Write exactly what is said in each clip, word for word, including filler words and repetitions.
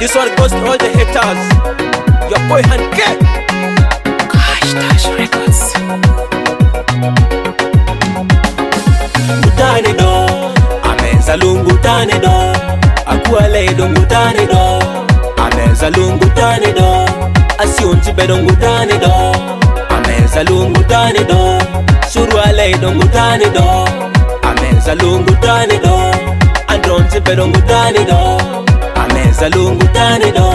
This one goes to all the haters. Your boy Hanke. Gosh, Dash Records. Ngutane do, amenza lungutane do. Akuale do ngutane do, amenza lungutane do. Asionti bedo ngutane do, amenza lungutane do. Suruale do ngutane do, amenza lungutane do. Andronti bedo ngutane do, amenza lungutane do.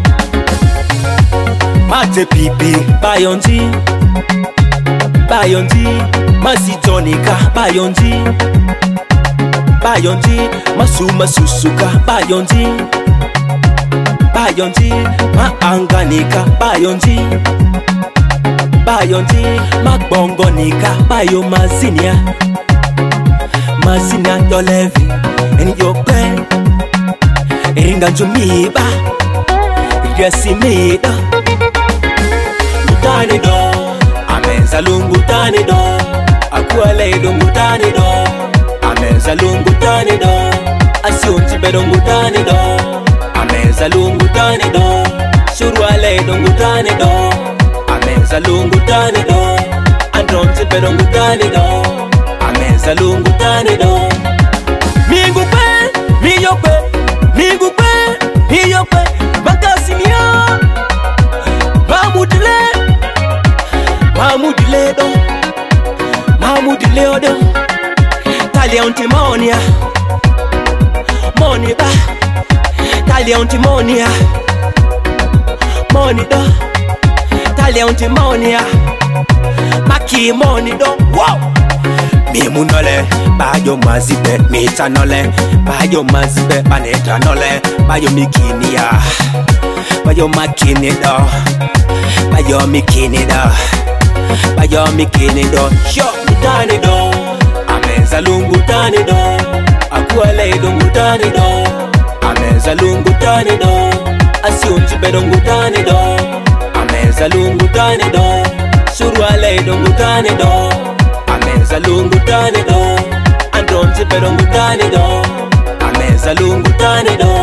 Mate pipi bayonji, bayonji. Masitonika bayonji, bayonji. Masuma susuka bayonji, bayonji. Maanganika bayonji, bayonji. Magbongonika bayo mazinia, mazinia yolevi eni yope. Eringa njumiba, yesimida. Ngutane do, amenza lungutane do. Akuale do ngutane do, amenza lungutane do. Asionti bedo ngutane do, amenza lungutane do. Suruale do ngutane do, amenza lungutane do. Andronti bedo ngutane do, amenza lungutane do. Mingupe, miyope, mingupe, miyope. Bakasinia, mamudile, mamudile do. Mahmoud Leodo, Talianti Monia, Moniba, Talianti Monia, Monido, Talianti Monia, Maki Monido, wow! Mimunole, Bayo Mazibe, Mitanole, Bayo Mazibe, Panetra Nole, Bayo Mikinia, Bayo Makinida, Bayo Mikinida. Bayo mikini do, yo ngutane do. Amenza lungutane do, akuale do ngutane do. Amenza lungutane do, asionti bedo ngutane do. Amenza lungutane do, suruale do ngutane do. Amenza lungutane do, andronti bedo ngutane do. Amenza lungutane do.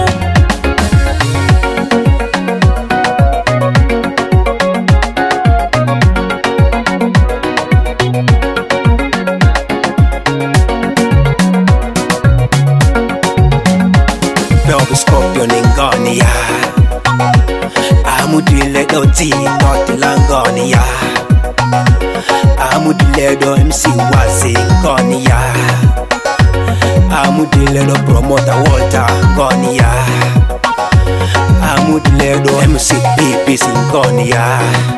Scorpion in Gonia, Amudile do T, not Langonia. Amudile do M C was in Gonia. Amudile do promoter Walter Gonia. Amudile do M C B B in Gonia.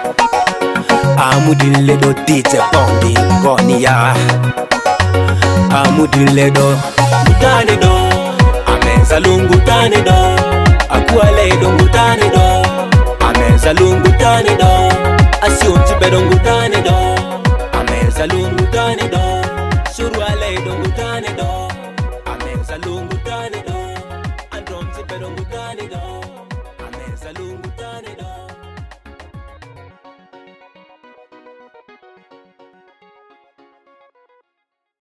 Amudile do D J Bond in Gonia. Amudile do Ngutane do. Amenza lungutane do, akuale do ngutane do. Amenza lungutane do, asionti bedo ngutane do. Amenza lungutane do, suruale do ngutane do. Amenza lungutane do, andronti bedo ngutane do.